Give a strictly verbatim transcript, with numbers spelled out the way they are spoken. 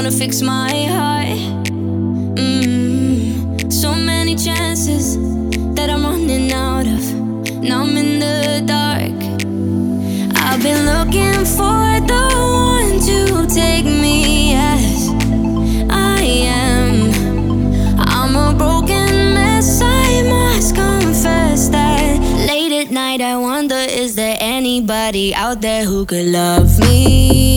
to fix my heart. mm, So many chances that I'm running out of. Now I'm in the dark. I've been looking for the one to take me as I am. I'm a broken mess, I must confess that. Late at night I wonder, is there anybody out there who could love me?